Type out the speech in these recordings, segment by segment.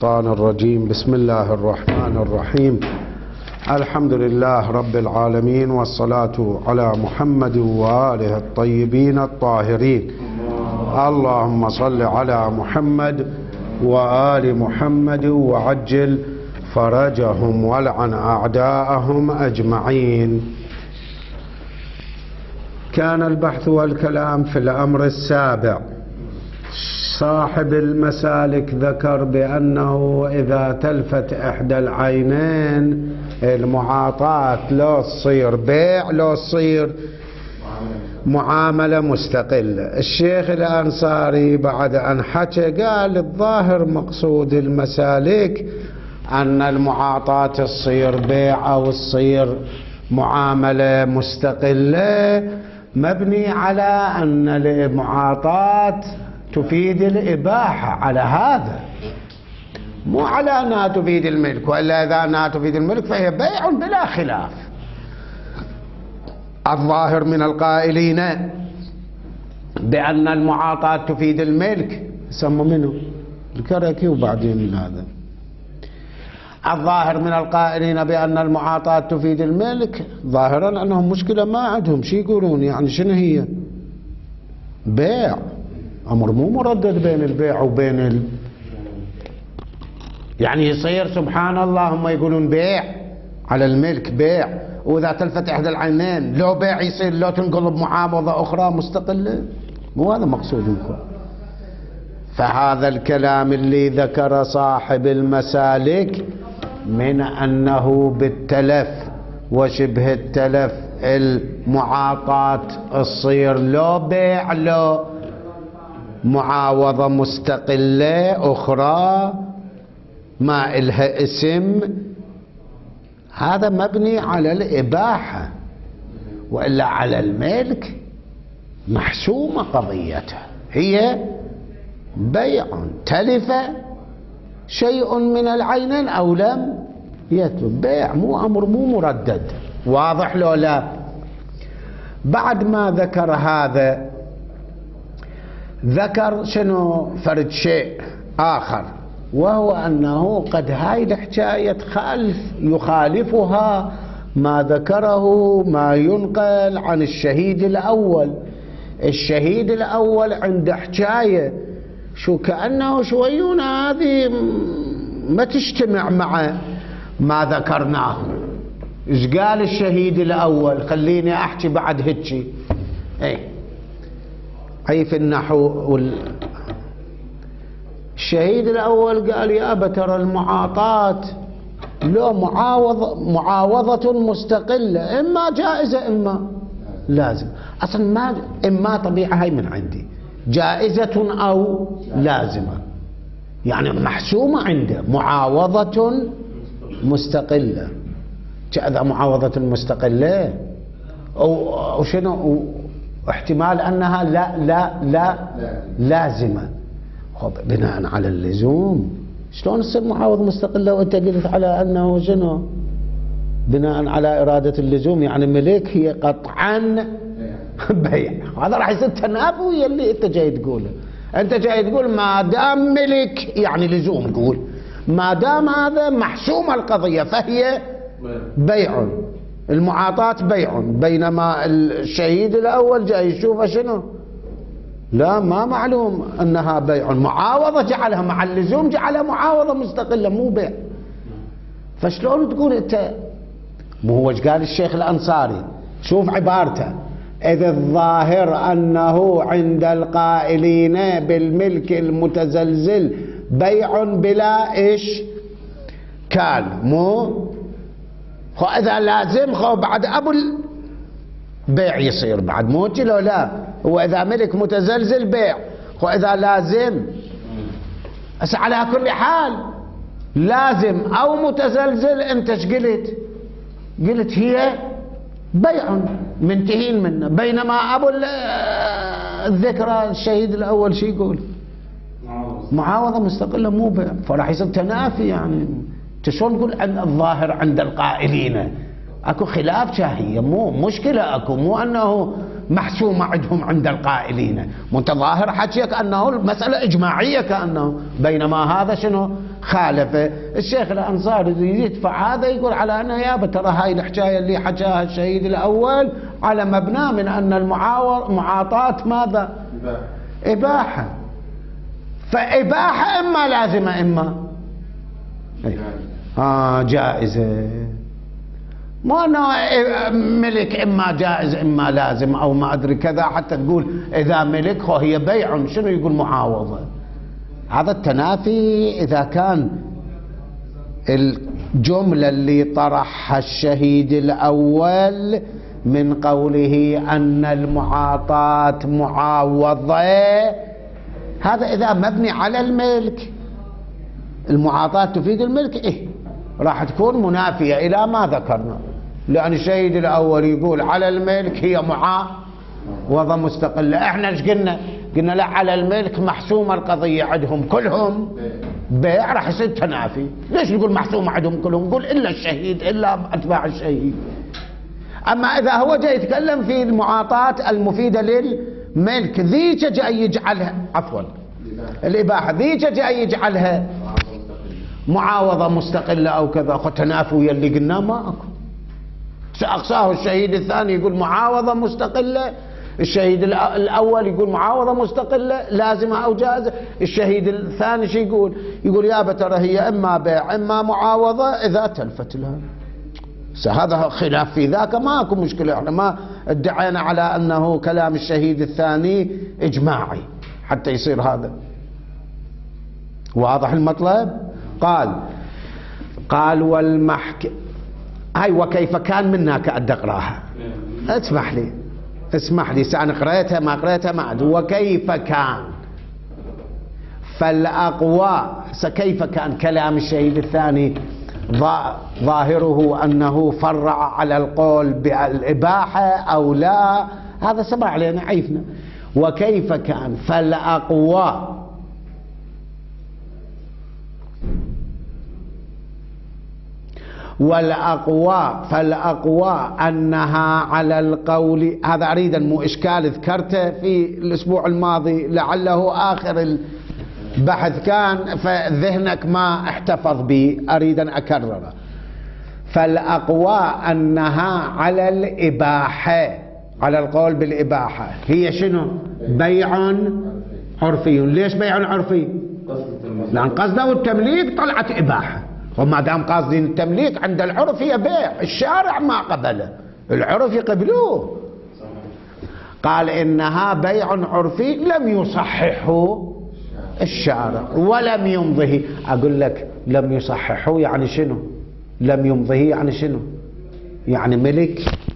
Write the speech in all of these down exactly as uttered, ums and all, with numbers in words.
الشيطان الرجيم. بسم الله الرحمن الرحيم. الحمد لله رب العالمين، والصلاة على محمد وآله الطيبين الطاهرين. اللهم صل على محمد وآل محمد وعجل فرجهم والعن أعداءهم أجمعين. كان البحث والكلام في الأمر السابع. صاحب المسالك ذكر بأنه إذا تلفت إحدى العينين المعاطاة لو تصير بيع لو تصير معاملة مستقلة. الشيخ الأنصاري بعد أن حكى قال الظاهر مقصود المسالك أن المعاطاة تصير بيع أو تصير معاملة مستقلة مبني على أن المعاطاة تفيد الإباحة، على هذا مو على أنها تفيد الملك، وإلا إذا أنها تفيد الملك فهي بيع بلا خلاف. الظاهر من القائلين بأن المعاطاة تفيد الملك سموا منه الكركي وبعدين هذا. الظاهر من القائلين بأن المعاطاة تفيد الملك ظاهرا أنهم مشكلة ما عندهم. شي يقولون يعني شنو هي؟ بيع، أمر مو مردد بين البيع وبين ال... يعني يصير سبحان الله هم يقولون بيع على الملك بيع، وإذا تلفت إحدى العينين لو بيع يصير لو تنقلب معاوضة أخرى مستقلة. مو هذا مقصودكم. فهذا الكلام اللي ذكر صاحب المسالك من أنه بالتلف وشبه التلف المعاطاة تصير لو بيع لو معاوضة مستقلة أخرى ما إلها اسم، هذا مبني على الإباحة، وإلا على الملك محسومة قضيته، هي بيع تلف شيء من العينين أو لم يتلف، بيع مو أمر مو مردد. واضح لو لا؟ بعد ما ذكر هذا ذكر شنو فرد شيء آخر، وهو أنه قد هاي الحكاية تخالف يخالفها ما ذكره ما ينقل عن الشهيد الأول. الشهيد الأول عنده حكاية شو كأنه شويون هذه ما تجتمع مع ما ذكرناه. إيش قال الشهيد الأول؟ خليني أحكي بعد هيك. اي أي في النحو وال... الشهيد الأول قال يا أبا ترى المعاطاة لو معاوضة معاوضة مستقلة إما جائزة إما لازم. أصلا ما إما طبيعة هاي من عندي جائزة أو لازمة، يعني محسومة عنده معاوضة مستقلة. كذا معاوضة مستقلة أو, أو شنو احتمال أنها لا لا لا لازمة. خب بناء على اللزوم شلون تصير معاوضة مستقلة وانت قلت على أنه شنو بناء على إرادة اللزوم؟ يعني ملك هي قطعا بيع. هذا راح يصير تنافي ويا اللي انت جاي تقوله. انت جاي تقول ما دام ملك يعني لزوم، قول ما دام هذا محسومة القضية فهي بيع، المعاطاة بيع. بينما الشهيد الأول جاي يشوف شنو لا ما معلوم أنها بيع، معاوضة جعلها مع اللزوم جعلها معاوضة مستقلة مو بيع. فشلون تقول أنت؟ مو هو ايش قال الشيخ الأنصاري؟ شوف عبارته: إذ الظاهر أنه عند القائلين بالملك المتزلزل بيع بلا إيش كان مو خو إذا لازم خو بعد أبو البيع يصير بعد مو لو لا. هو إذا ملك متزلزل بيع، خو إذا لازم أس على كل حال لازم أو متزلزل أنت ايش قلت؟ قلت هي بيع منتهين منه. بينما أبو الذكرى الشهيد الأول شي يقول؟ معاوضة مستقلة مو بيع. فراح يصير تنافي. يعني شلون تقول عن الظاهر عند القائلين؟ اكو خلاف شاهية، مو مشكلة اكو، مو انه محسومة عندهم عند القائلين. متظاهر حكيك انه المسألة اجماعية كأنه، بينما هذا شنو خالفه. الشيخ الأنصاري يدفع هذا يقول على أنه يابا ترى هاي الحكاية اللي حكاها الشهيد الأول على مبنى من أن المعاطاة ماذا؟ إباحة. فإباحة إما لازمة إما آه جائزة، مو أنه ملك إما جائز إما لازم أو ما أدري كذا حتى تقول إذا ملك هي بيع، شنو يقول معاوضة؟ هذا التنافي. إذا كان الجملة اللي طرحها الشهيد الأول من قوله أن المعاطاة معاوضة، هذا إذا مبني على الملك، المعاطاة تفيد الملك، إيه راح تكون منافية إلى ما ذكرنا، لأن الشهيد الأول يقول على الملك هي معاوضة مستقلة. إحنا إيش قلنا؟ قلنا لا، على الملك محسومة القضية عندهم كلهم بيع، راح يصير تنافي. ليش نقول محسومة عندهم كلهم؟ نقول إلا الشهيد، إلا أتباع الشهيد. أما إذا هو جاي يتكلم في المعاطاة المفيدة للملك، ذيك جاي يجعلها عفوا الإباحة، ذيك جاي يجعلها معاوضة مستقلة أو كذا، خو تنافي ويا اللي قلناه ما أكو. سأقصاه الشهيد الثاني يقول معاوضة مستقلة، الشهيد الأول يقول معاوضة مستقلة لازمة أو جائزة، الشهيد الثاني شو يقول؟ يقول يابا ترى هي إما بيع إما معاوضة إذا تلفت لها. هذا خلاف في ذاك، ما أكو مشكلة، احنا ما ادعينا على أنه كلام الشهيد الثاني إجماعي حتى يصير هذا واضح المطلب. قال قال والمحك هاي وكيف كان منا كأد أقراها، اسمح لي اسمح لي سأنا قريتها ما قريتها ما أدري. وكيف كان فالأقوى، كيف كان كلام الشهيد الثاني ظاهره أنه فرع على القول بالإباحة أو لا، هذا سبق علينا عيفنا. وكيف كان فالأقوى والأقوى فالأقوى أنها على القول، هذا أريد مو إشكال ذكرته في الأسبوع الماضي لعله آخر البحث كان فذهنك ما احتفظ به، أريد أن أكرره. فالأقوى أنها على الإباحة، على القول بالإباحة. هي شنو؟ بيع عرفي. ليش بيع عرفي؟ لأن قصده التمليك طلعت إباحة، وما دام قاصدين التمليك عند العرف هي بيع، الشارع ما قبله، العرف يقبلوه. قال إنها بيع عرفي لم يصححه الشارع ولم يمضه. أقول لك لم يصححه يعني شنو؟ لم يمضه يعني شنو؟ يعني ملك،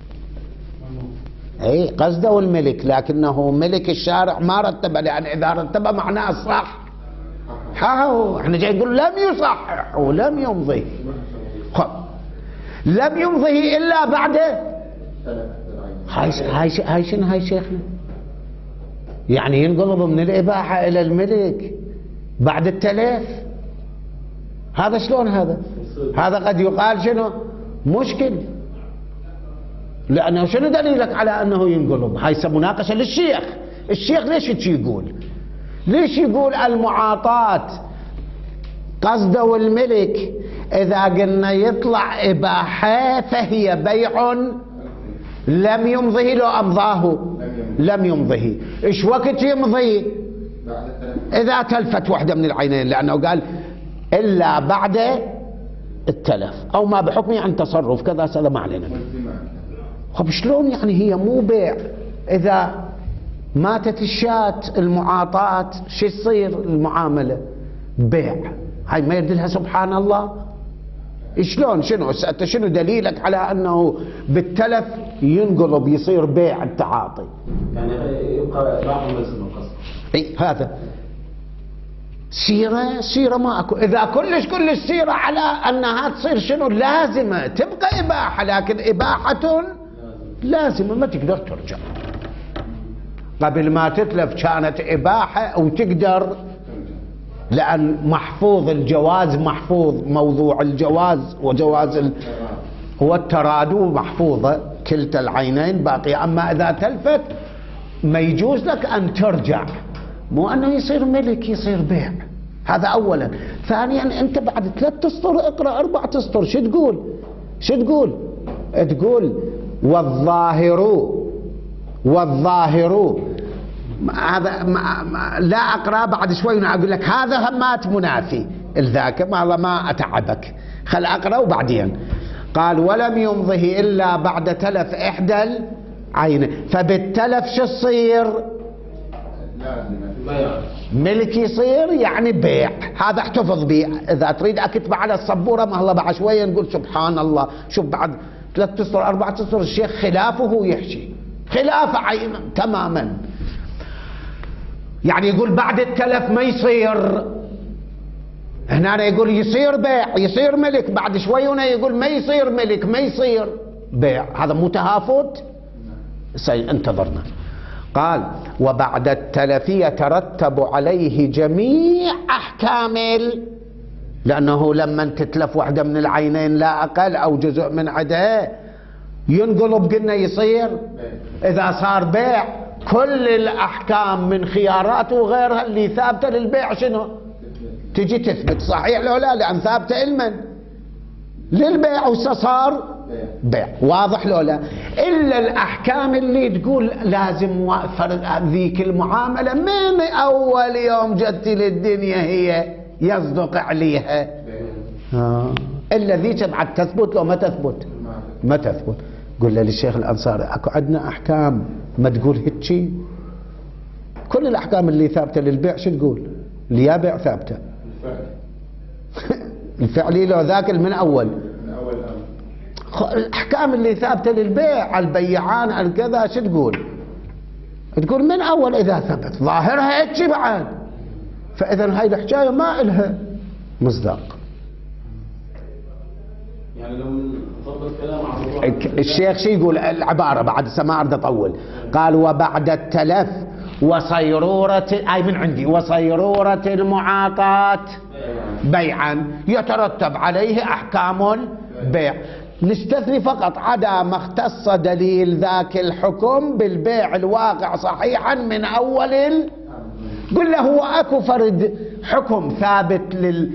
اي قصده الملك، لكنه ملك الشارع ما رتبه، لأن إذا رتبه معناه الصح. حاو احنا جاي نقول لم يصحح ولم يمضي. خب لم يمضي الا بعد هاي هاي هاي شنو هاي شيخنا؟ يعني ينقلب من الاباحه الى الملك بعد التلف. هذا شلون هذا؟ هذا قد يقال شنو؟ مشكل. لانه شنو دليلك على انه ينقلب؟ هاي مناقشه للشيخ. الشيخ ليش يقول؟ ليش يقول المعاطاة قصده الملك إذا قلنا يطلع إباحة فهي بيع لم يمضه لو أمضاه لم يمضه. إيش وقت يمضي؟ إذا تلفت واحدة من العينين، لأنه قال إلا بعد التلف أو ما بحكمه عن تصرف كذا هذا ما علينا. خب شلون يعني هي مو بيع؟ إذا ماتت الشاة المعاطاة شو يصير المعاملة؟ بيع. هاي ما يردلها سبحان الله. شلون؟ شنو انت شنو دليلك على انه بالتلف ينقلب يصير بيع التعاطي؟ يعني يبقى بعض ليس من القصد. اي هذا سيرة سيرة ما اكو. اذا كلش كلش سيرة على انها تصير شنو؟ لازمة تبقى اباحة، لكن اباحة لازمة ما تقدر ترجع. قبل ما تتلف كانت إباحة وتقدر، لأن محفوظ الجواز، محفوظ موضوع الجواز وجواز ال... هو الترادو محفوظة كلتا العينين باقية. أما إذا تلفت ما يجوز لك أن ترجع، مو أنه يصير ملك يصير بيع. هذا أولا. ثانيا أنت بعد ثلاثة أسطر اقرأ أربعة أسطر شو تقول؟ شو تقول؟ تقول والظاهر والظاهر هذا لا أقرأ بعد شوي أقول لك هذا همات منافي الذاك ما ما أتعبك، خل أقرأ وبعدين. قال ولم يمضه إلا بعد تلف إحدى العين، فبالتلف شو يصير؟ ملك يصير يعني بيع. هذا احتفظ به، إذا تريد أكتب على السبورة ما الله بعد شوية نقول سبحان الله. شوف بعد ثلاثة أسطر أربعة أسطر الشيخ خلافه يحشي خلاف عين تماما، يعني يقول بعد التلف ما يصير، هنا يقول يصير بيع يصير ملك، بعد شوي هنا يقول ما يصير ملك ما يصير بيع. هذا مو تهافت؟ سينتظرنا. قال وبعد التلف يترتب عليه جميع أحكام، لأنه لما تتلف واحدة من العينين لا أقل أو جزء من عدها ينقلب قلنا يصير. إذا صار بيع كل الأحكام من خياراته وغيرها اللي ثابتة للبيع شنو؟ تجي تثبت صحيح لو لا، لأن ثابتة علما للبيع وصار بيع. واضح لو لا؟ إلا الأحكام اللي تقول لازم ذيك المعاملة من أول يوم جت للدنيا هي يصدق عليها، آه. إلا ذيك بعد تثبت لو ما تثبت ما تثبت. قل له للشيخ الأنصاري اكو عندنا أحكام ما تقول هيك، كل الأحكام اللي ثابتة للبيع شو تقول؟ اللي بيع ثابتة الفعلي لو ذاك من أول الأحكام اللي ثابتة للبيع البيعان الكذا شو تقول؟ تقول من أول إذا ثبت ظاهرها هيك بعد، فإذا هاي الحكاية ما إلها مصداق. يعني لو نضبط كلام الشيخ شو يقول العبارة بعد سماع أرد أطول. قال وبعد التلف وصيرورة أي من عندي وصيرورة المعاطاة بيعا يترتب عليه أحكام البيع، نستثني فقط عدا ما اختص دليل ذاك الحكم بالبيع الواقع صحيحا من أول ال... قل له هو أكو فرد حكم ثابت لل...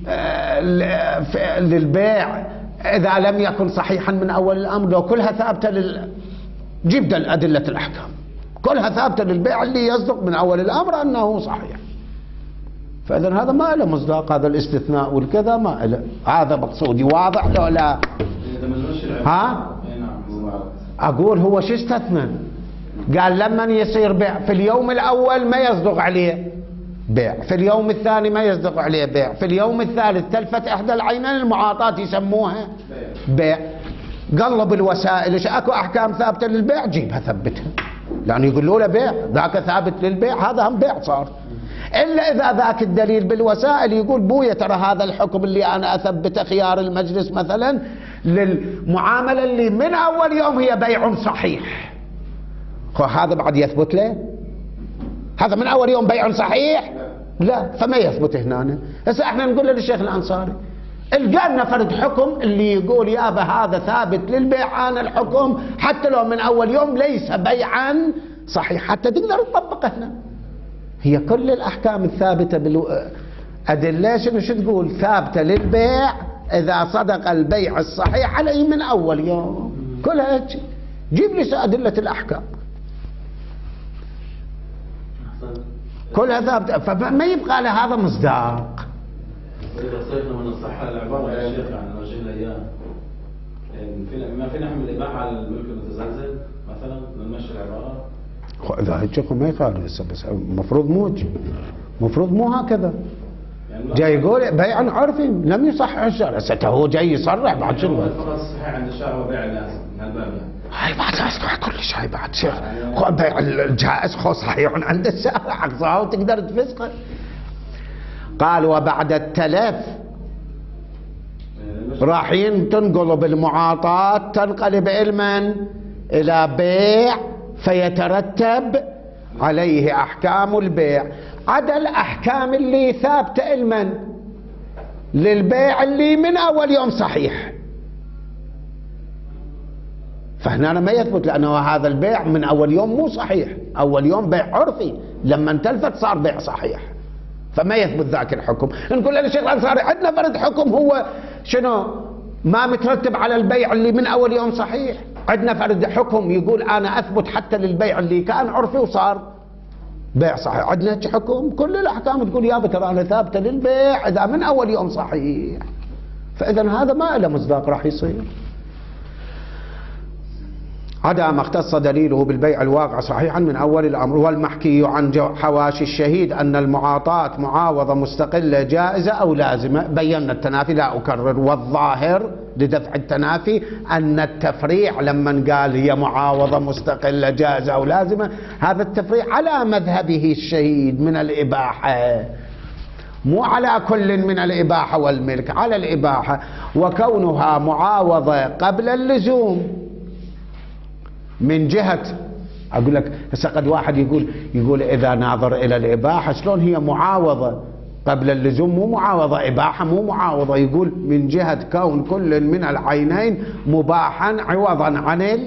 للبيع إذا لم يكن صحيحا من أول الأمر، لو كلها ثابتة لل... جيب أدلة الأحكام كلها ثابتة للبيع اللي يصدق من أول الأمر أنه صحيح، فإذا هذا ما له مصداق، هذا الاستثناء والكذا ما له. هذا مقصودي واضح لو لا؟ ها؟ أقول هو شو استثنى؟ قال لما يصير بيع في اليوم الأول ما يصدق عليه بيع، في اليوم الثاني ما يصدق عليه بيع، في اليوم الثالث تلفت إحدى العينين المعاطاة يسموها بيع. قلب الوسائل ايش اكو أحكام ثابتة للبيع جيبها ثبتها، لأنه يقولوا له بيع ذاك ثابت للبيع هذا هم بيع صار. إلا إذا ذاك الدليل بالوسائل يقول بويا ترى هذا الحكم اللي أنا أثبته خيار المجلس مثلا للمعاملة اللي من أول يوم هي بيع صحيح، هذا بعد يثبت له؟ هذا من أول يوم بيع صحيح؟ لا، فما يثبت هنا. هسه احنا نقول للشيخ الأنصاري القانا فرد حكم اللي يقول يابا هذا ثابت للبيع أنا الحكم حتى لو من أول يوم ليس بيعا صحيح حتى تقدر تطبقه هنا. هي كل الأحكام الثابتة بالأدلة شنو شو تقول؟ ثابتة للبيع إذا صدق البيع الصحيح عليه من أول يوم، كلها هيك. جيب لي أدلة الأحكام كلها ثابتة، فما يبقى له هذا مصداق. إذا صرنا من الصحة العبارة يا شيخ عن رجل الأيام ما فينا نحمل الإباحة على الملك المتزلزل مثلا نمشي العبارة؟ إذا هيك ما يخالف، بس المفروض مو المفروض مو هكذا. يعني جاي يقول بيع عرفي لم يصحح الشارع، هسه هو جاي يصرح بعد شنو؟ الفرص الصحيح عند الشارع هو بيع الناس من الباب يعني. هاي بعد اسمع كل شيء بعد شيخ خو بيع الجائز خو صحيح عند الشارع اقصاه وتقدر تفسقه. قال وبعد التلف راحين تنقلب المعاطاة تنقلب علما إلى بيع فيترتب عليه أحكام البيع عدا الأحكام اللي ثابتة علما للبيع اللي من أول يوم صحيح، فهنا ما يثبت لأنه هذا البيع من أول يوم مو صحيح، أول يوم بيع عرفي لما انتلفت صار بيع صحيح، فما يثبت ذاك الحكم. نقول للشيخ الأنصاري عندنا فرد حكم هو شنو؟ ما مترتب على البيع اللي من أول يوم صحيح. عندنا فرد حكم يقول أنا أثبت حتى للبيع اللي كان عرفي وصار بيع صحيح. عندنا حكم كل الأحكام تقول يا ترى أنا ثابتة للبيع إذا من أول يوم صحيح. فإذا هذا ما له مصداق راح يصير. عدا ما اختص دليله بالبيع الواقع صحيحا من أول الأمر. والمحكي عن حواشي الشهيد أن المعاطاة معاوضة مستقلة جائزة أو لازمة. بينا التنافي لا أكرر. والظاهر لدفع التنافي أن التفريع لما قال هي معاوضة مستقلة جائزة أو لازمة، هذا التفريع على مذهبه الشهيد من الإباحة، مو على كل من الإباحة والملك، على الإباحة. وكونها معاوضة قبل اللزوم من جهة، أقول لك هسه قد واحد يقول يقول إذا ناظر إلى الإباحة شلون هي معاوضة قبل اللزوم، مو معاوضة إباحة، مو معاوضة. يقول من جهة كون كل من العينين مباحا عوضا عن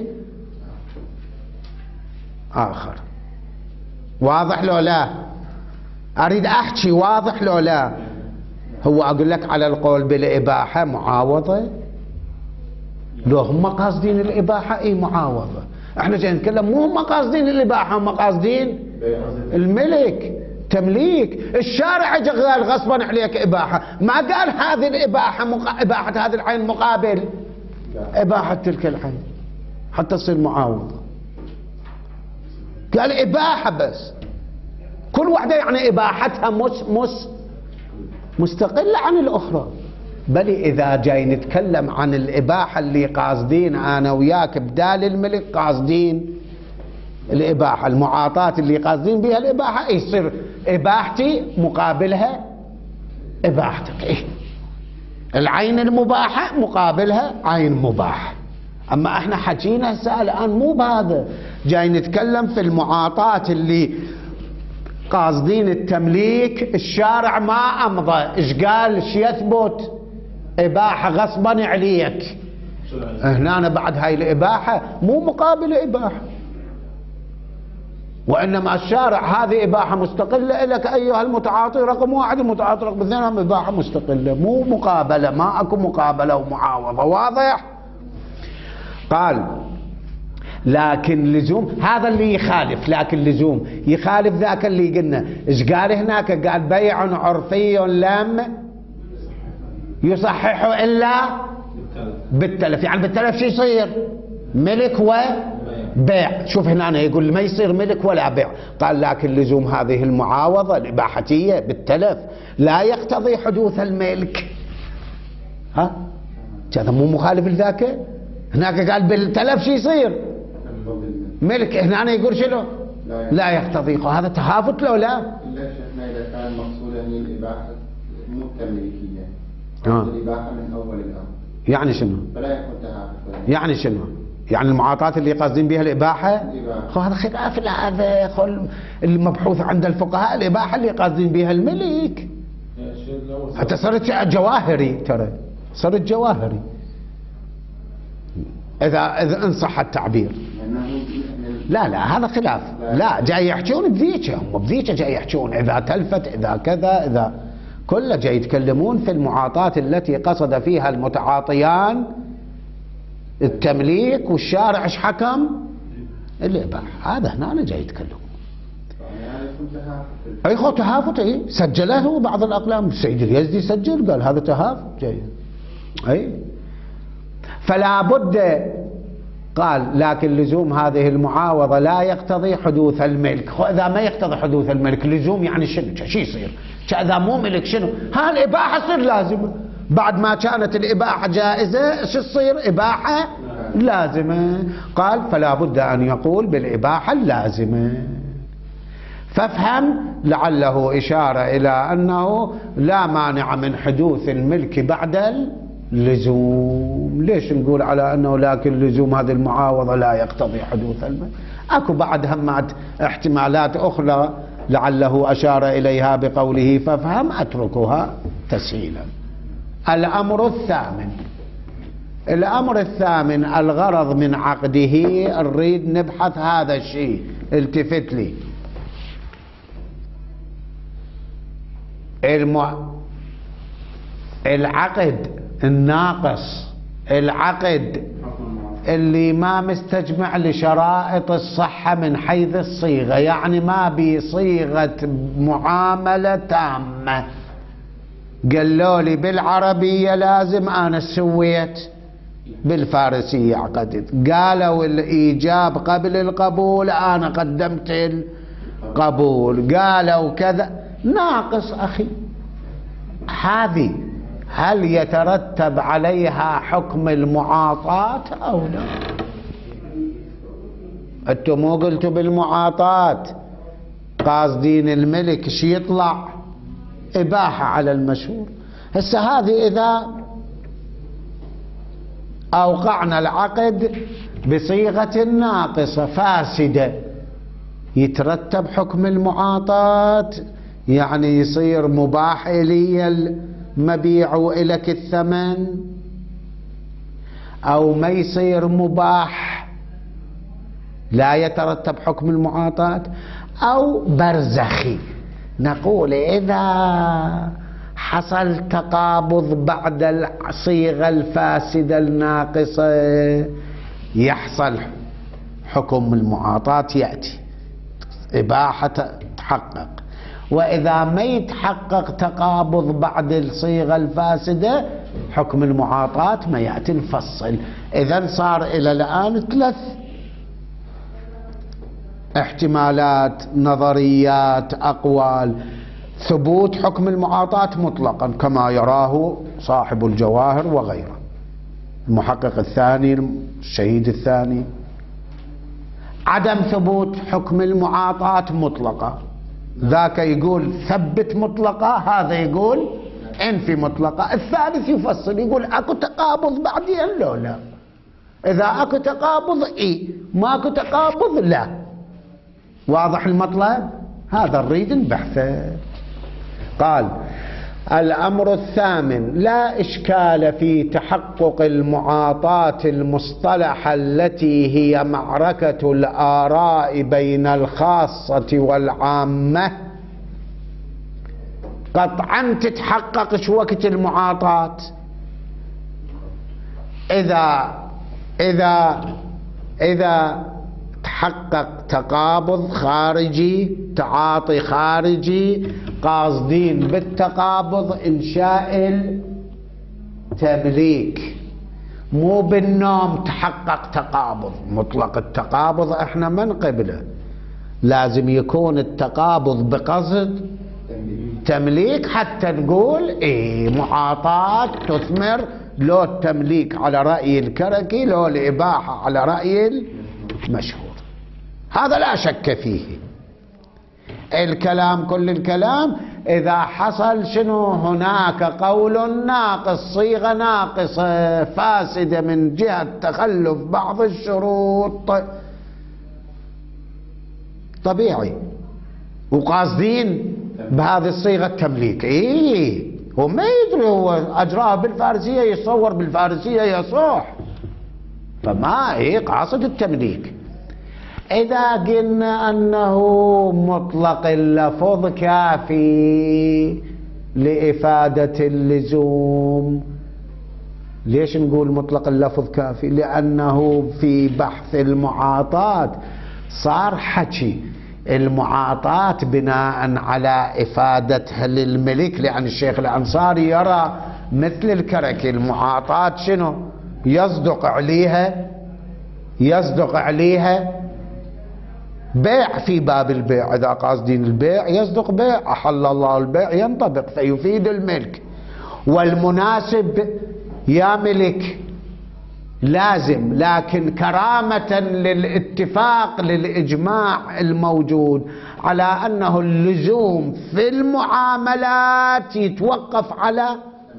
الآخر. واضح لو لا؟ أريد أحكي واضح لو لا؟ هو أقول لك على القول بالإباحة معاوضة، لو هم قاصدين الإباحة أي معاوضة. احنا جاي نتكلم مو هم قاصدين الإباحة، هم قاصدين الملك، تمليك. الشارع قال غصبا عليك إباحة، ما قال هذه الإباحة مقا... إباحة هذه العين مقابل إباحة تلك العين حتى تصير معاوضة. قال إباحة بس، كل واحدة يعني إباحتها مس مس مستقلة عن الأخرى. بل إذا جاي نتكلم عن الإباحة اللي قاصدين أنا وياك بدال الملك، قاصدين الإباحة، المعاطاة اللي قاصدين بها الإباحة، يصير إباحتي مقابلها إباحتك. إيه؟ العين المباحة مقابلها عين مباح. أما إحنا حكينا هسه الآن مو بهذا، جاي نتكلم في المعاطاة اللي قاصدين التمليك. الشارع ما أمضى، إيش قال؟ إيش يثبت؟ إباحة غصبا عليك. هنا أنا بعد هاي الإباحة مو مقابل إباحة، وإنما الشارع هذه إباحة مستقلة لك أيها المتعاطي رقم واحد، المتعاطي رقم اثنين، هم إباحة مستقلة مو مقابلة، ما أكو مقابلة ومعاوضة. واضح؟ قال لكن لزوم هذا اللي يخالف، لكن لزوم يخالف ذاك اللي قلنا. إيش قال هناك؟ قال بيع عرفي لم يصحح إلا بالتلف. يعني بالتلف شو يصير؟ ملك وبيع. شوف هنا يقول ما يصير ملك ولا بيع. قال لكن لزوم هذه المعاوضة الإباحتية بالتلف لا يقتضي حدوث الملك. ها؟ هذا مو مخالف لذاك. هناك قال بالتلف شو يصير؟ ملك. هنا يقول شنو؟ لا يقتضي. هذا تهافت لو لا؟ لا شيخنا إذا كان المقصود أن الإباحة مو تمليكية، آه. الإباحة من أول الأمر، يعني شنو؟ فلا يكون تهافت. يعني شنو؟ يعني المعاطاة اللي قاصدين بها الإباحة؟ الإباحة. هذا خلاف هذا المبحوث عند الفقهاء. الإباحة اللي قاصدين بها الملك. حتى صارت جواهري، ترى صارت جواهري إذا إذا إن صح التعبير. لا لا هذا خلاف. لا جاي يحجون بذيك، هم بذيك جاي يحجون إذا تلفت إذا كذا إذا كله جاي يتكلمون في المعاطاة التي قصد فيها المتعاطيان التمليك، والشارع ايش حكم؟ الإباحة. هذا هنا أنا جاي يتكلم. أي خو تهافت. أي سجله بعض الأقلام، السيد اليزدي سجل قال هذا تهافت جاي. أي فلا بد. قال لكن لزوم هذه المعاوضة لا يقتضي حدوث الملك. إذا ما يقتضي حدوث الملك لزوم يعني شنو؟ شو يصير؟ إذا مو ملك شنو؟ ها الإباحة تصير لازمة. بعد ما كانت الإباحة جائزة شو تصير؟ إباحة لازمة. قال فلا بد أن يقول بالإباحة اللازمة. فافهم لعله إشارة إلى أنه لا مانع من حدوث الملك بعد اللزوم. ليش نقول على أنه لكن لزوم هذه المعاوضة لا يقتضي حدوث الملك؟ أكو بعد همات احتمالات أخرى لعله أشار إليها بقوله فافهم، أتركها تسهيلا. الأمر الثامن. الأمر الثامن الغرض من عقده. نريد نبحث هذا الشيء، التفت لي. المع... العقد الناقص، العقد اللي ما مستجمع لشرائط الصحة من حيث الصيغة، يعني ما بصيغة معاملة تامة. قالوا لي بالعربية لازم، أنا سويت بالفارسية عقدت. قالوا الإيجاب قبل القبول، أنا قدمت القبول. قالوا كذا، ناقص أخي. هذه هل يترتب عليها حكم المعاطاة أو لا؟ أنتم مو قلتوا بالمعاطاة قاصدين الملك شي يطلع إباحة على المشهور. هسه هذه إذا أوقعنا العقد بصيغة ناقصة فاسدة يترتب حكم المعاطاة، يعني يصير مباح إلي المبيع وإلك الثمن، أو ما يصير مباح لا يترتب حكم المعاطاة، أو برزخي. نقول إذا حصل تقابض بعد الصيغة الفاسدة الناقصة يحصل حكم المعاطاة، يأتي إباحة تحقق. وإذا ما يتحقق تقابض بعد الصيغة الفاسدة حكم المعاطاة ما يأتي الفصل. إذن صار إلى الآن ثلاث احتمالات، نظريات، أقوال. ثبوت حكم المعاطاة مطلقا كما يراه صاحب الجواهر وغيره، المحقق الثاني، الشهيد الثاني. عدم ثبوت حكم المعاطاة مطلقة، ذاك يقول ثبت مطلقة، هذا يقول انفي مطلقة. الثالث يفصل يقول اكو تقابض بعدين لو لا. اذا اكو تقابض اي، ماكو تقابض لا. واضح المطلب؟ هذا نريد نبحثه. قال الأمر الثامن: لا إشكال في تحقق المعاطاة المصطلحة التي هي معركة الآراء بين الخاصة والعامة. قطعا تتحقق شو وقت المعاطاة؟ إذا إذا إذا تحقق تقابض خارجي، تعاطي خارجي، قاصدين بالتقابض إنشاء التمليك، مو بالنوم تحقق تقابض. مطلق التقابض احنا ما نقبله، لازم يكون التقابض بقصد تمليك حتى نقول ايه معاطاة تثمر، لو التمليك على رأي الكركي، لو الإباحة على رأي المشهور. هذا لا شك فيه. الكلام كل الكلام إذا حصل شنو هناك قول ناقص، صيغة ناقصة فاسدة من جهة تخلف بعض الشروط، طبيعي، وقاصدين بهذه الصيغة التمليك. إيه هو ما يدري، هو أجراها بالفارسية يصور بالفارسية يصح، فما إيه قاصد التمليك. إذا قلنا أنه مطلق اللفظ كافي لإفادة اللزوم، ليش نقول مطلق اللفظ كافي؟ لأنه في بحث المعاطاة صار حكي المعاطاة بناء على إفادتها للملك، لأن الشيخ الأنصاري يرى مثل الكركي المعاطاة شنو؟ يصدق عليها يصدق عليها بيع في باب البيع. إذا قاصدين البيع يصدق بيع، أحل الله البيع ينطبق فيفيد الملك. والمناسب يا ملك لازم، لكن كرامة للاتفاق للإجماع الموجود على أنه اللزوم في المعاملات يتوقف على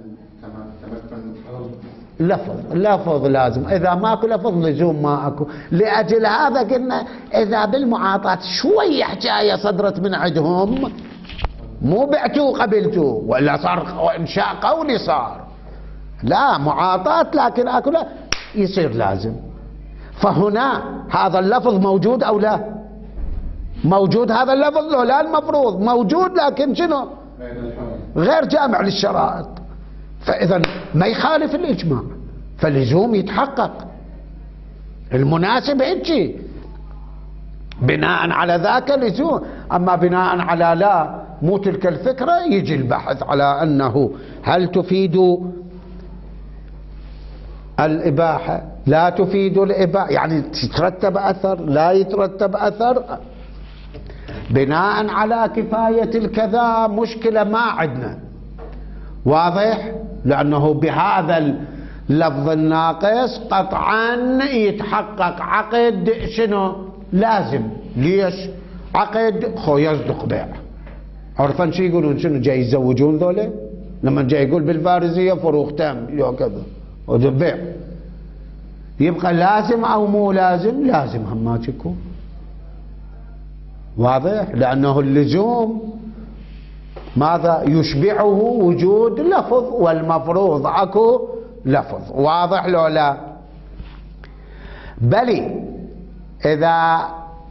لفظ. لفظ لازم، إذا ماكو لفظ لزوم ما أكو. لأجل هذا قلنا إذا بالمعاطاة شوية حكاية صدرت من عندهم، مو بعتوا قبلتوا، ولا صار إنشاء قولي صار لا معاطاة، لكن أكو لا يصير لازم. فهنا هذا اللفظ موجود أو لا موجود؟ هذا اللفظ لو لا المفروض موجود، لكن شنو غير جامع للشرائط، فإذا ما يخالف الإجماع، فاللزوم يتحقق. المناسب هيك، بناء على ذاك لزوم. أما بناء على لا مو تلك الفكرة، يجي البحث على أنه هل تفيد الإباحة، لا تفيد الإباحة، يعني يترتب أثر، لا يترتب أثر. بناء على كفاية الكذا مشكلة ما عندنا، واضح؟ لأنه بهذا اللفظ الناقص قطعا يتحقق عقد شنو؟ لازم. ليش؟ عقد خو يصدق بيع. عرفان شو يقولون؟ شنو جاي يزوجون ذولا؟ لما جاي يقول بالفارسية فروخ تام يو كذا وده بيع، يبقى لازم أو مو لازم؟ لازم هم ما تكون، واضح؟ لأنه اللزوم ماذا يشبعه؟ وجود لفظ، والمفروض اكو لفظ، واضح لو لا؟ بل إذا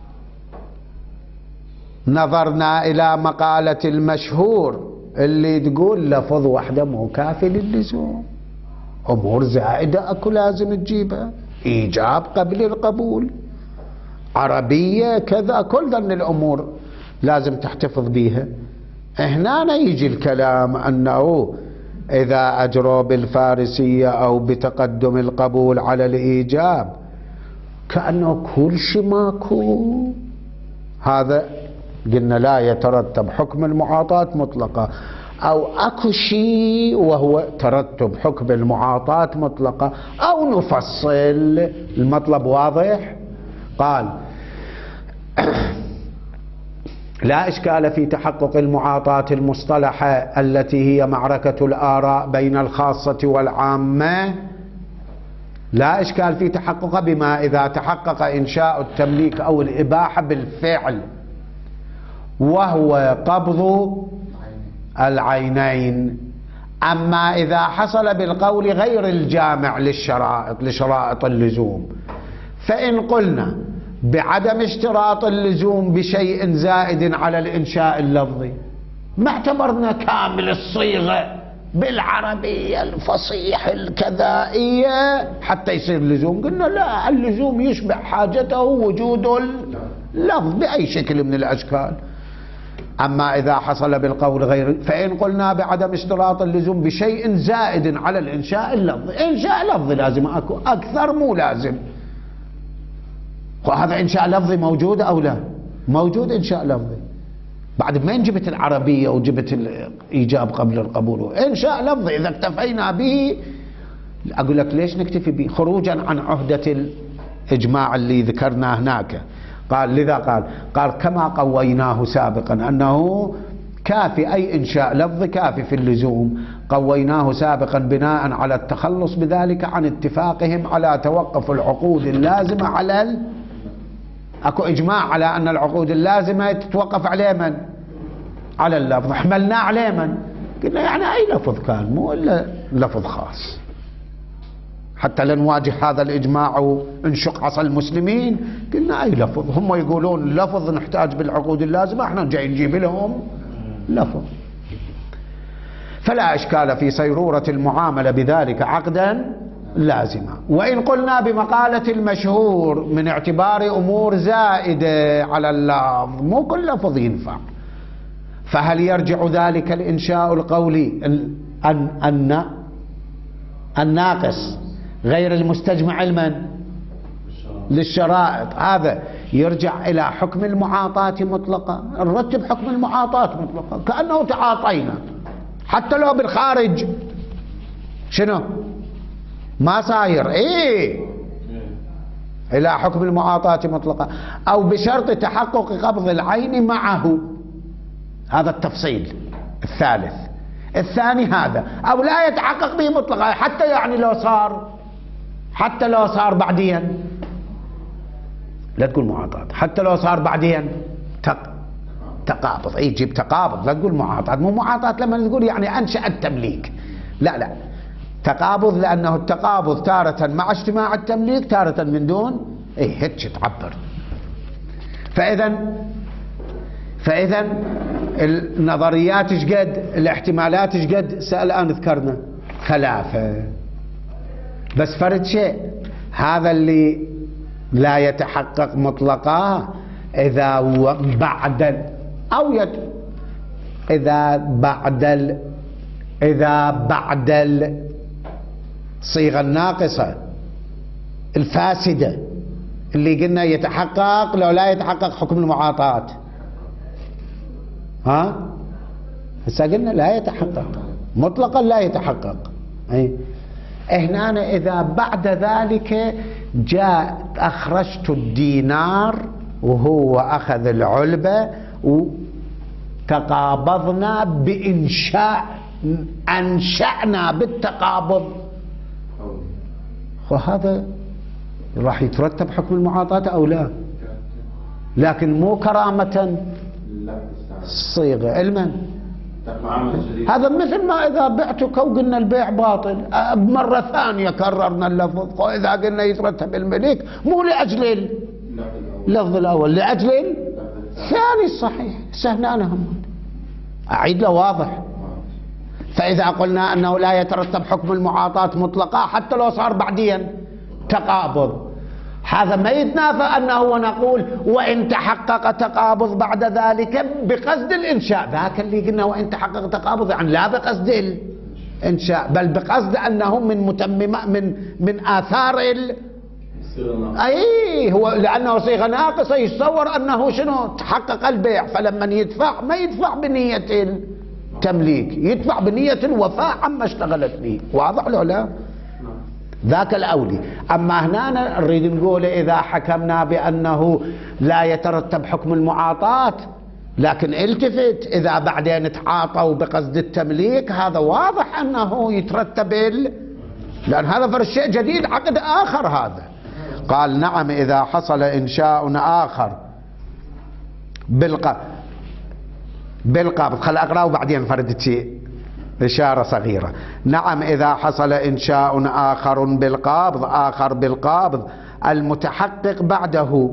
نظرنا إلى مقالة المشهور اللي تقول لفظ وحده مو كافي للزوم، أمور زائدة أكو لازم تجيبها، إيجاب قبل القبول، عربية كذا، كل ذن الأمور لازم تحتفظ بيها. هنا يجي الكلام أنه إذا أجروا بالفارسية أو بتقدم القبول على الإيجاب كأنه كل شيء ماكو، هذا قلنا لا يترتب حكم المعاطاة مطلقة، أو أكو شيء وهو ترتب حكم المعاطاة مطلقة، أو نفصل. المطلب واضح؟ قال لا إشكال في تحقق المعاطاة المصطلحة التي هي معركة الآراء بين الخاصة والعامة، لا إشكال في تحققها بما إذا تحقق إنشاء التمليك أو الإباحة بالفعل، وهو قبض العينين. أما إذا حصل بالقول غير الجامع للشرائط لشرائط اللزوم، فإن قلنا بعدم اشتراط اللزوم بشيء زائد على الإنشاء اللفظي، ما اعتبرنا كامل الصيغة بالعربية الفصيح الكذائية حتى يصير لزوم، قلنا لا، اللزوم يشبع حاجته وجود اللفظ بأي شكل من الأشكال. أما إذا حصل بالقول غير، فإن قلنا بعدم اشتراط اللزوم بشيء زائد على الإنشاء اللفظي، إنشاء لفظي لازم أكو، أكثر مو لازم. وهذا إنشاء لفظي موجود أو لا؟ موجود إنشاء لفظي. بعد ما جبت العربية وجبت الإيجاب قبل القبول، إنشاء لفظي إذا اكتفينا به. أقول لك ليش نكتفي به؟ خروجا عن عهدة الإجماع اللي ذكرناه هناك. قال لذا قال قال كما قويناه سابقا أنه كافي، أي إنشاء لفظي كافي في اللزوم، قويناه سابقا بناء على التخلص بذلك عن اتفاقهم على توقف العقود اللازمة على ال... أكو إجماع على أن العقود اللازمة تتوقف عليه من؟ على اللفظ، حملناه عليه من؟ قلنا يعني أي لفظ كان، مو إلا لفظ خاص، حتى لا نواجه هذا الإجماع ونشق عصا المسلمين. قلنا أي لفظ، هم يقولون لفظ نحتاج بالعقود اللازمة، احنا جاي نجيب لهم لفظ. فلا إشكال في صيرورة المعاملة بذلك عقدا لازما. وإن قلنا بمقالة المشهور من اعتبار أمور زائدة على اللفظ، مو كل لفظ ينفع، فهل يرجع ذلك الإنشاء القولي أن أن الناقص غير المستجمع علما للشرائط، هذا يرجع إلى حكم المعاطاة مطلقة؟ نرتب حكم المعاطاة مطلقة كأنه تعاطينا، حتى لو بالخارج شنو ما صاير، ايه إلى حكم المعاطاة مطلقة، أو بشرط تحقق قبض العين معه. هذا التفصيل الثالث. الثاني هذا، أو لا يتحقق به مطلقا، حتى يعني لو صار حتى لو صار بعديا، لا تقول معاطاة، حتى لو صار بعديا تق... تقابض، اي جيب تقابض، لا تقول معاطاة. مو معاطاة لما تقول يعني أنشأ التمليك، لا لا، تقابض، لأنه التقابض تارة مع اجتماع التمليك، تارة من دون، اي هيك تعبر. فإذا فإذا النظريات ايش قد، الاحتمالات ايش قد، سأل الآن ذكرنا ثلاثة. بس فرد شيء، هذا اللي لا يتحقق مطلقا إذا بعد ال أو يت إذا بعد ال إذا بعد الصيغة الناقصة الفاسدة اللي قلنا يتحقق لو لا يتحقق حكم المعاطاة. ها هسه قلنا لا يتحقق مطلقا، لا يتحقق. أي هنا إذا بعد ذلك جاء أخرجت الدينار وهو أخذ العلبة وتقابضنا بإنشاء، أنشأنا بالتقابض، وهذا راح يترتب حكم المعاطاة أو لا؟ لكن مو كرامة الصيغة. المن هذا مثل ما إذا بعتك وقلنا البيع باطل، مرة ثانية كررنا اللفظ، وإذا قلنا يترتب الملك مو لأجل اللفظ الأول، لأجل الثاني الصحيح. سهلان هم أعيد له واضح. فإذا قلنا أنه لا يترتب حكم المعاطاة مطلقا حتى لو صار بعدين تقابض، هذا ما يتنافى أنه نقول وإن تحقق تقابض بعد ذلك بقصد الإنشاء. ذاك اللي قلنا وإن تحقق تقابض يعني لا بقصد الإنشاء بل بقصد أنه من متممة من من آثار ال أي هو لأنه صيغة ناقصة يتصور أنه شنو تحقق البيع، فلما يدفع ما يدفع بنية التمليك، يدفع بنية الوفاء عما اشتغلت به. واضح له لا؟ ذاك الأولي. أما هنا نريد نقول إذا حكمنا بأنه لا يترتب حكم المعاطاة، لكن التفت إذا بعدين تعاطوا بقصد التمليك، هذا واضح أنه يترتب ال... لأن هذا فرق شيء جديد، عقد آخر هذا. قال نعم إذا حصل إنشاء آخر بالق... بالقابض. خل أقرأ وبعدين فرد شيء إشارة صغيرة. نعم إذا حصل إنشاء آخر بالقابض آخر بالقابض المتحقق بعده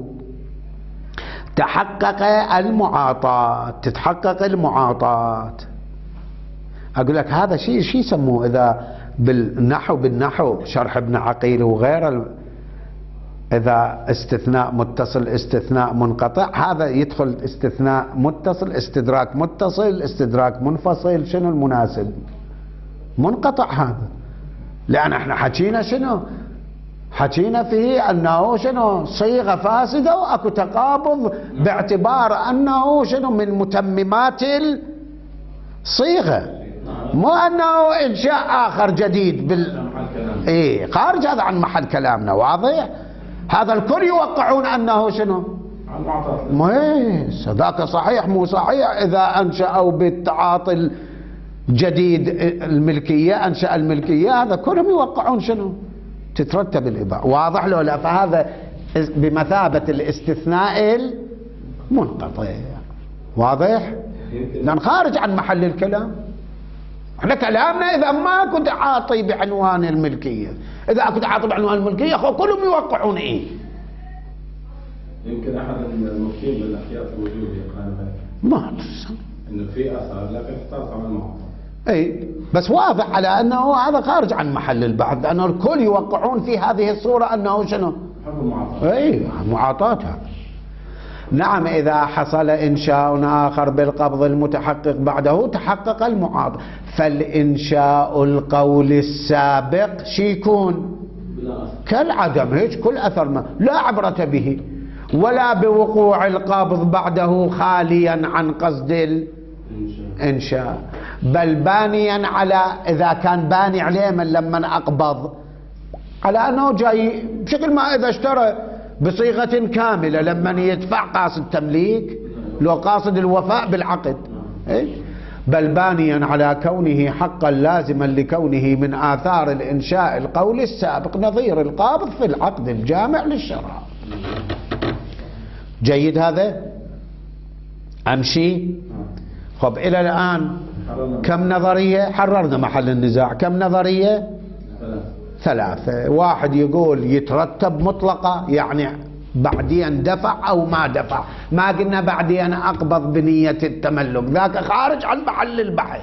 تحقق المعاطاة، تتحقق المعاطاة. أقول لك هذا شيء شيء يسموه إذا بالنحو بالنحو شرح ابن عقيل وغيره، إذا استثناء متصل استثناء منقطع، هذا يدخل استثناء متصل استدراك متصل استدراك منفصل. شنو المناسب؟ منقطع هذا، لأن احنا حكينا شنو؟ حكينا فيه أنه شنو صيغة فاسدة وأكو تقابض باعتبار أنه شنو من متممات الصيغة، مو أنه إنشاء آخر جديد بال إيه خارج هذا عن محل كلامنا. واضح؟ هذا الكل يوقعون أنه شنو مو ذاك صحيح مو صحيح. إذا أنشأوا بالتعاطي الجديد الملكية، أنشأ الملكية، هذا كلهم يوقعون شنو تترتب الإباحة. واضح له لا؟ فهذا بمثابة الاستثناء المنقطع. واضح؟ لأن خارج عن محل الكلام. احنا كلامنا إذا ما كنت عاطي بعنوان الملكية، إذا كنت عاطي بعنوان الملكية أخو كلهم يوقعون إيه. يمكن أحد المفتين بالاحتياط الوجوبي يقال ما إنه في أثر لكن احتاط على المعطى. أي بس واضح على أنه هذا خارج عن محل البحث، لأنه الكل يوقعون في هذه الصورة أنه شنو؟ حكم المعاطاة. أي معاطاتها. نعم إذا حصل إنشاء آخر بالقبض المتحقق بعده تحقق المعاطاة. فالإنشاء القول السابق شيكون كالعدم، هيك كل أثر ما لا عبرة به، ولا بوقوع القابض بعده خاليا عن قصد الإنشاء، بل بانيا على إذا كان باني عليه من لما أقبض على أنه جاي بشكل ما إذا اشترى بصيغة كاملة لما يدفع قاصد تمليك لو قاصد الوفاء بالعقد. إيه؟ بل بانيا على كونه حقا لازما لكونه من آثار الإنشاء القول السابق نظير القابض في العقد الجامع للشراء. جيد هذا؟ أمشي. خب إلى الآن كم نظرية حررنا محل النزاع؟ كم نظرية؟ ثلاثة. واحد يقول يترتب مطلقة يعني بعدين دفع أو ما دفع، ما قلنا بعدين أقبض بنية التملك، ذاك خارج عن محل البحث.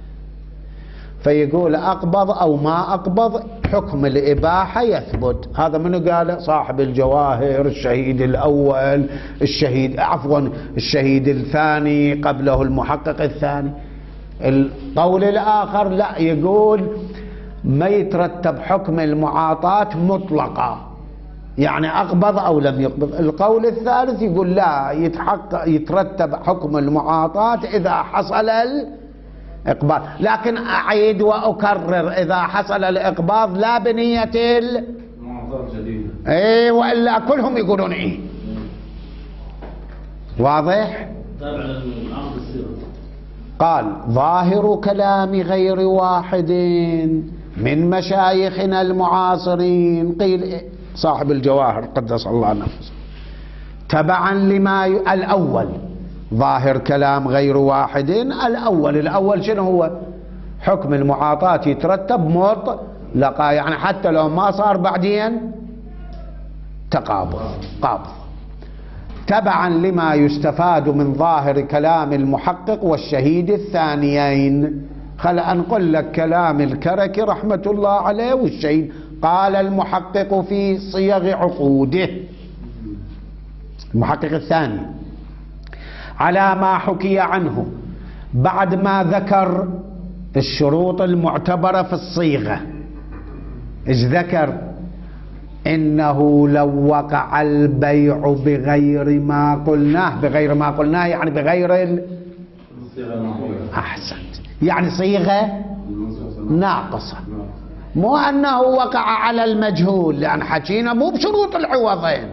فيقول أقبض أو ما أقبض حكم الإباحة يثبت. هذا من قال؟ صاحب الجواهر، الشهيد الأول، الشهيد عفوا الشهيد الثاني قبله المحقق الثاني. القول الآخر لا، يقول ما يترتب حكم المعاطاة مطلقة، يعني أقبض أو لم يقبض. القول الثالث يقول لا، يتحقق يترتب حكم المعاطاة إذا حصل الإقباض. لكن أعيد وأكرر، إذا حصل الإقباض لا بنية معاطاة جديدة، إيه، وإلا كلهم يقولون إيه. واضح؟ تابع للعقد الصيغة. قال ظاهر كلام غير واحد من مشايخنا المعاصرين، قيل صاحب الجواهر قدس الله نفسه، تبعا لما ي... الأول ظاهر كلام غير واحد. الأول الأول شنو هو؟ حكم المعاطاة يترتب مطلقا، يعني حتى لو ما صار بعدين تقابض قابض، تبعا لما يستفاد من ظاهر كلام المحقق والشهيد الثانيين. خل أنقل لك كلام الكركي رحمة الله عليه والشهيد. قال المحقق في صيغ عقوده، المحقق الثاني، على ما حكي عنه بعد ما ذكر الشروط المعتبرة في الصيغة. إيش ذكر؟ إنه لو وقع البيع بغير ما قلناه، بغير ما قلناه يعني بغير ال... أحسنت، يعني صيغة ناقصة، مو أنه وقع على المجهول، لأن حكينا مو بشروط العوضين،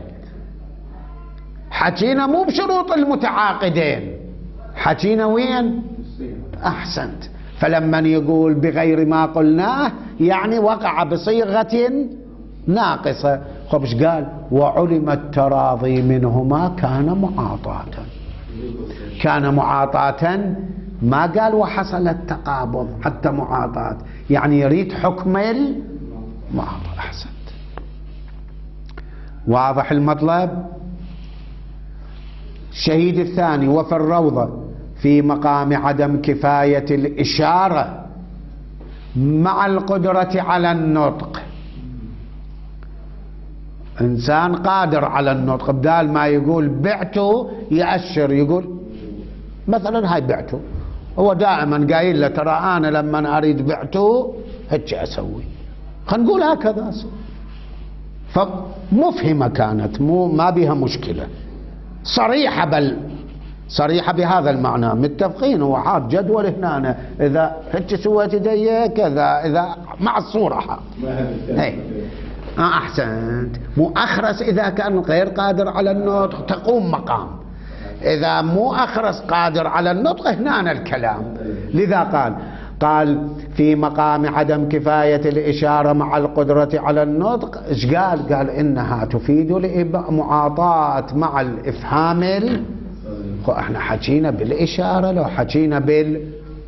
حكينا مو بشروط المتعاقدين، حكينا وين؟ أحسنت. فلما يقول بغير ما قلناه يعني وقع بصيغة ناقصة. خب ايش قال؟ وعلم التراضي منهما كان معاطاة، كان معاطاة، ما قال وحصل التقابض، حتى معاطاة، يعني يريد حكم المعاطاة. أحسنت، واضح المطلب؟ الشهيد الثاني وفي الروضة في مقام عدم كفاية الإشارة مع القدرة على النطق. إنسان قادر على النطق، بدال ما يقول بعته يأشر، يقول مثلا هاي بعته، هو دائما قايل له ترى أنا لما أريد بعته هيك أسوي، خلينا نقول هكذا. فمفهمة كانت، مو ما بها مشكلة، صريحة، بل صريحة بهذا المعنى، متفقين. هو حاط جدول هنا، إذا هيك سويت يدي كذا، إذا مع الصورة هي. آه أحسنت. مو أخرس إذا كان غير قادر على النطق تقوم مقام، إذا مو أخرس قادر على النطق هنا الكلام. لذا قال قال في مقام عدم كفاية الإشارة مع القدرة على النطق. إيش قال؟ قال إنها تفيد المعاطاة مع الإفهام ال... احنا حكينا بالإشارة، لو حكينا بال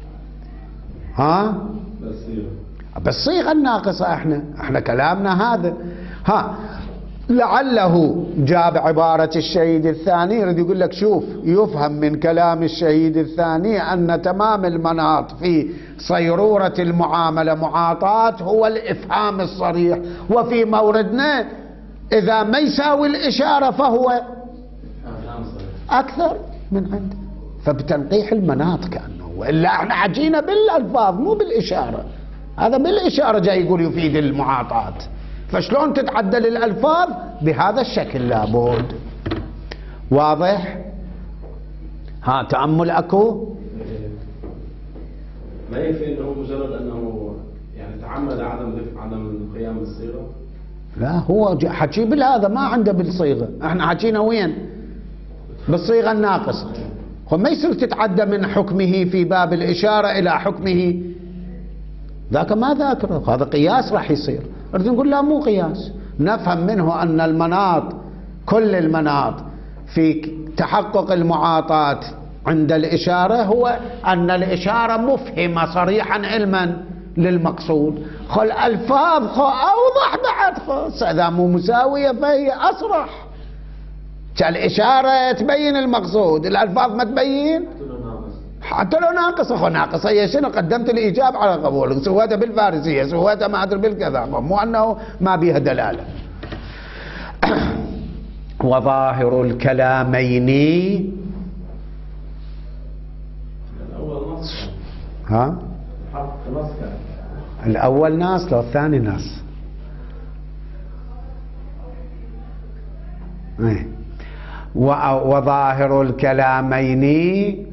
ها بالصيغة الناقصة، احنا احنا كلامنا هذا. ها لعله جاب عبارة الشهيد الثاني، يريد يقول لك شوف، يفهم من كلام الشهيد الثاني أن تمام المناط في صيرورة المعاملة معاطاة هو الإفهام الصريح، وفي موردنا إذا ما يساوي الإشارة فهو أكثر من عنده، فبتنقيح المناط كأنه، وإلا احنا حجينا بالألفاظ مو بالإشارة. هذا بالإشارة جاي يقول يفيد المعاطاة، فشلون تتعدل الألفاظ بهذا الشكل؟ لابد. واضح؟ ها تأمل أكو؟ ما يكفي انه مجرد انه يعني تعمد عدم عدم القيام بالصيغه؟ لا، هو حكي بالهذا، ما عنده بالصيغه، احنا حكينا وين؟ بالصيغه الناقصه. وما يصير تتعدى من حكمه في باب الاشاره الى حكمه ذاك، ما ذاكره، هذا قياس راح يصير. نريد نقول لا، مو قياس، نفهم منه ان المناط، كل المناط في تحقق المعاطاة عند الإشارة هو أن الإشارة مفهمة صريحا علما للمقصود. خل ألفاظ خو أوضح بعد، خو إذا مو مساوية فهي أصرح. الإشارة تبين المقصود، الألفاظ ما تبين حتى لو ناقص. أخو ناقص هي شنو؟ قدمت الإجابة على قبول، سويتها بالفارسية، سويتها ما أدري بالكذا، مو أنه ما بيها دلالة. وظاهر الكلامين الأول نص. ها؟ حق نص كان. الأول ناس لو الثاني ناس. ايه. وظاهر الكلامين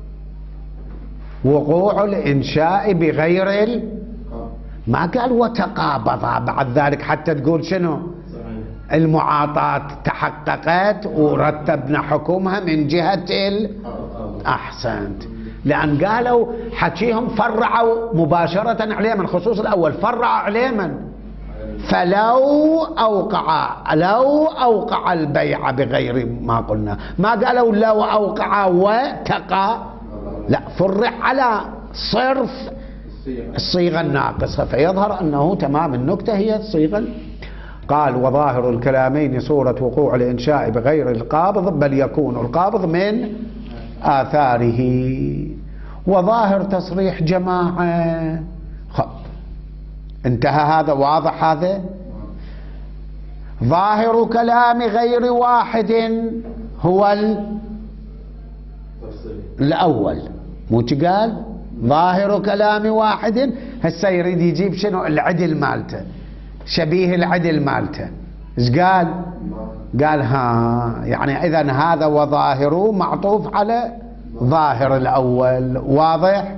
وقوع الإنشاء بغير ال... ما قال وتقابضا بعد ذلك حتى تقول شنو؟ المعاطاة تحققت ورتبنا حكمها من جهة ال... أحسنت. لأن قالوا حكيهم فرعوا مباشرة عليه من خصوص الأول، فرعوا عليه من؟ فلو أوقع لو أوقع البيع بغير ما قلنا، ما قالوا لو أوقع وتقى، لا، فرع على صرف الصيغة الناقصة، فيظهر أنه تمام النكتة هي الصيغة. قال وظاهر الكلامين صورة وقوع الإنشاء بغير القابض، بل يكون القابض من آثاره. وظاهر تصريح جماعة، خب انتهى هذا، واضح هذا. ظاهر كلام غير واحد هو الأول، مو قال ظاهر كلام واحد، هسه يريد يجيب شنو؟ العدل مالته، شبيه العدل مالته. ايش قال؟ قال ها، يعني اذا هذا وظاهره معطوف على ظاهر الأول، واضح؟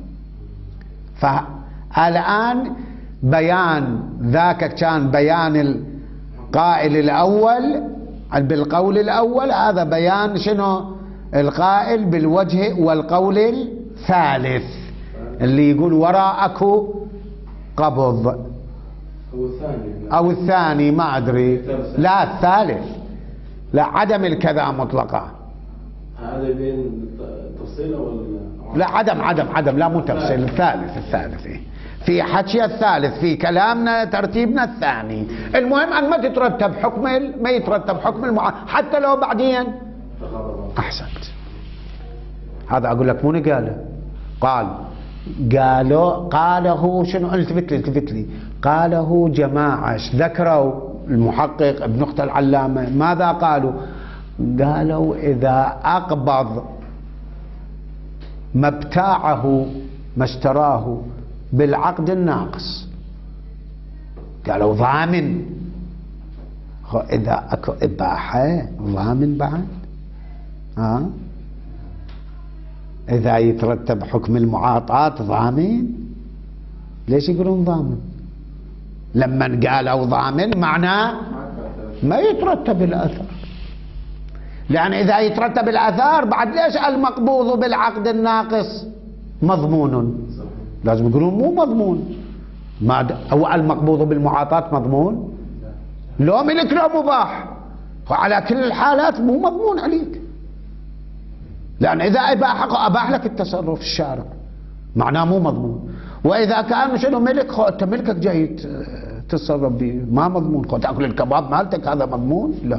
فالآن بيان ذاك كان بيان القائل الأول بالقول الأول، هذا بيان شنو؟ القائل بالوجه والقول الثالث اللي يقول وراءك قبض أو الثاني أو الثاني ما أدري، لا الثالث، لا عدم الكذا مطلقا. هذا بين تفصيل ولا لا عدم عدم عدم لا مو تفصيل، الثالث الثالث إيه؟ في حكي الثالث، في كلامنا ترتيبنا الثاني. المهم أن ما تترتب حكم ما يترتب حكم المع... حتى لو بعدين. أحسنت. هذا أقول لك مو قاله، قال قالوا قاله شنو؟ التفت لي التفت لي قاله جماعة. ذكروا المحقق ابن أخت العلامة ماذا قالوا؟ قالوا إذا أقبض ما ابتاعه ما اشتراه بالعقد الناقص، قالوا ضامن. إذا أكو إباحة ضامن بعد، ها؟ إذا يترتب حكم المعاطاة ضامن. ليش يقولون ضامن؟ لما قالوا ضامن معناه ما يترتب الأثر، لأن إذا يترتب الأثار بعد ليش المقبوض بالعقد الناقص مضمون؟ لازم يقولون مو مضمون. ما هو المقبوض بالمعاطاة مضمون؟ لو ملك لو مباح، وعلى كل الحالات مو مضمون عليك، لأن إذا أباح أباح لك التصرف الشارع معناه مو مضمون. وإذا كان شنو ملك، خو أنت ملكك جاي تتصرف به ما مضمون، خو تأكل الكباب مالتك هذا مضمون؟ لا.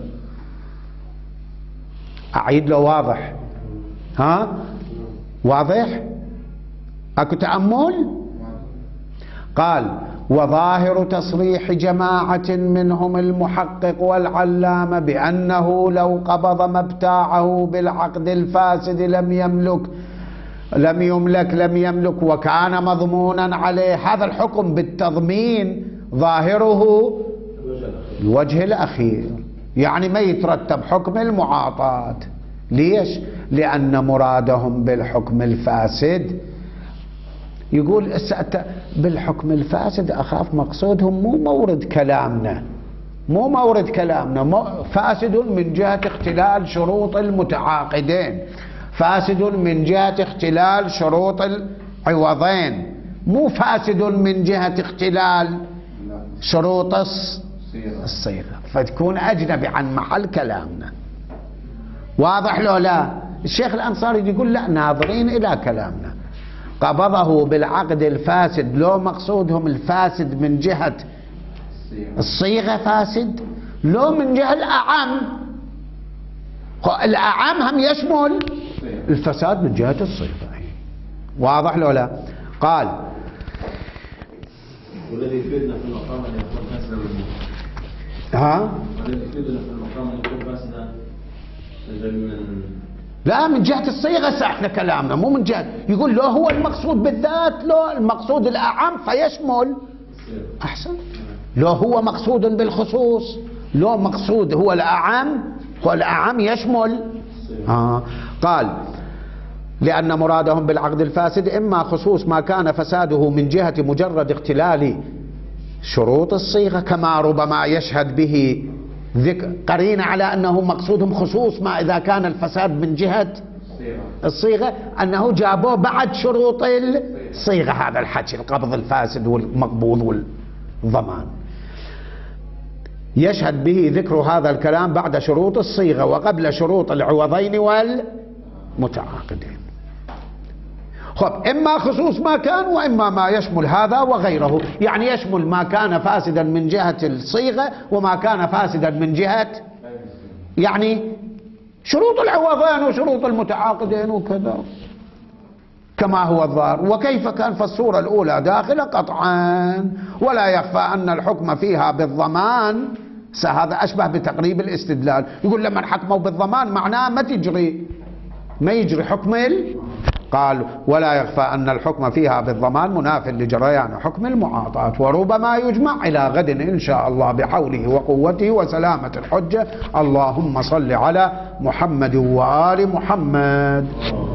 أعيد له واضح؟ ها؟ واضح؟ أكو تأمل؟ قال وظاهر تصريح جماعة منهم المحقق والعلامة بأنه لو قبض ما ابتاعه بالعقد الفاسد لم يملك لم يملك لم يملك وكان مضمونا عليه. هذا الحكم بالتضمين ظاهره الوجه الأخير، يعني ما يترتب حكم المعاطاة. ليش؟ لأن مرادهم بالحكم الفاسد، يقول بالحكم الفاسد أخاف مقصودهم مو مورد كلامنا، مو مورد كلامنا، فاسد من جهة اختلال شروط المتعاقدين، فاسد من جهة اختلال شروط العوضين، مو فاسد من جهة اختلال شروط الصيغة، فتكون أجنبي عن محل كلامنا. واضح لو لا؟ الشيخ الأنصاري يقول لا، ناظرين إلى كلامنا. قبضه بالعقد الفاسد، لو مقصودهم الفاسد من جهة الصيغة فاسد، لو من جهة الأعم الأعم هم يشمل الفساد من جهة الصيغة. واضح لو لا؟ قال والذي يفيدنا في المقام أن يكون فاسدا ها؟ والذي يفيدنا في المقام أن يكون فاسدا من لا من جهة الصيغة احنا كلامنا مو من جهة يقول لو هو المقصود بالذات لو المقصود الأعم فيشمل أحسن. لو هو مقصود بالخصوص لو مقصود هو الأعم هو الأعم يشمل. آه. قال لأن مرادهم بالعقد الفاسد إما خصوص ما كان فساده من جهة مجرد اختلال شروط الصيغة كما ربما يشهد به ذكر قرينة على أنه مقصودهم خصوص ما إذا كان الفساد من جهة الصيغة أنه جابوه بعد شروط الصيغة. هذا الحكي القبض الفاسد والمقبوض والضمان يشهد به ذكر هذا الكلام بعد شروط الصيغة وقبل شروط العوضين والمتعاقدين. خب إما خصوص ما كان وإما ما يشمل هذا وغيره، يعني يشمل ما كان فاسدا من جهة الصيغة وما كان فاسدا من جهة يعني شروط العوضين وشروط المتعاقدين وكذا كما هو الظاهر. وكيف كان فالصورة الأولى داخلة قطعا ولا يخفى أن الحكم فيها بالضمان. هذا أشبه بتقريب الاستدلال. يقول لما حكموا بالضمان معناه ما تجري ما يجري حكم ال... قال ولا يخفى أن الحكم فيها بالضمان مناف لجريان حكم المعاطاة وربما يجمع إلى غد إن شاء الله بحوله وقوته وسلامة الحجة. اللهم صل على محمد وآل محمد.